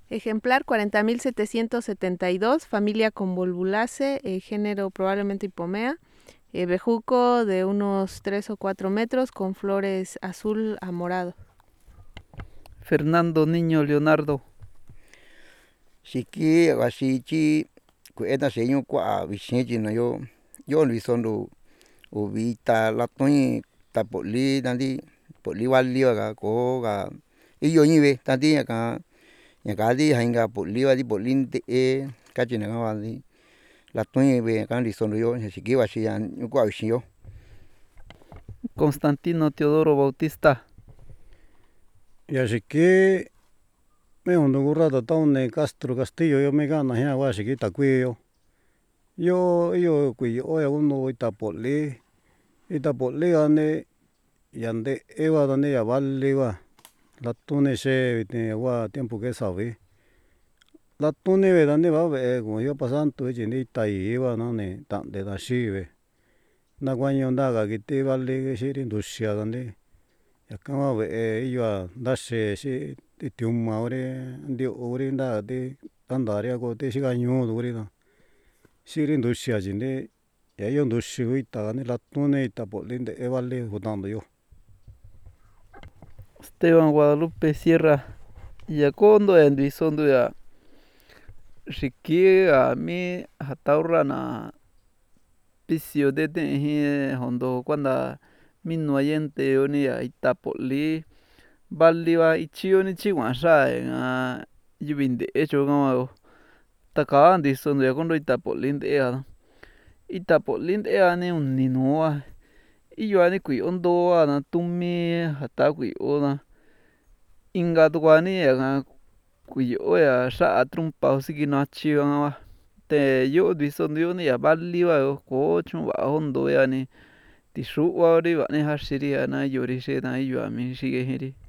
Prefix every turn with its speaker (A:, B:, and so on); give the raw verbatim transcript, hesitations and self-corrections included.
A: Ejemplar cuarenta mil setecientos setenta y dos, familia Convolvulaceae, eh, género probablemente Hipomea, eh, bejuco de unos tres o cuatro metros con flores azul a morado.
B: Fernando Niño Leonardo.
C: Xiki gaxichi kueta seño kua vichinchi no yo yo lisondo ubita latoi tapoli tandi poli valio ga ko ga iyo nive tandi ka ñaka di jainga poli va di polinte e kachina ga di latoi ve kan lisondo yo xiki vaxia kua vixio.
B: Constantino Teodoro Bautista.
D: Yaxiki meondo gurrata taune Castro Castillo yo me gana ya waxiki takuio yo yo kui oya uno itapoli itapoli ane yande eva dane ya vali va latune xe vite wa tiempo que sabe latune ve dane va ve como yo pasanto chini tai va nane tande da xive na guaño ndaga kiti vali xiri nduxia dane yaka ve iyo ndaxe xi tiuma ore ndio ore nda de tandaria ko te xigañu durina xiri nduxia chinde ya yo nduxi ita ne latune itapoli nde vali jutando yo.
B: Esteban Guadalupe Sierra. Yakondo enduisondo ya xiki a mi jataurra na pisio de teji hondo kuanda minuayente oni ya itapoli vali va ichio ni chiguaxa nga yuvinde cho gama taka ndisondo ya kondo itapoli nd'ea itapoli nd'ea ni uni nua iyo ni kuiondoa na tumi jata kuiona inga tukua ni ña kuio ya xa'a trompa sikinachi va te yo ndisondo yo ni ya vali va ko chu'un va'a jondo ya ni tixru'ua ri va ni jaxiri na yori xe na iyo mi xige jiri.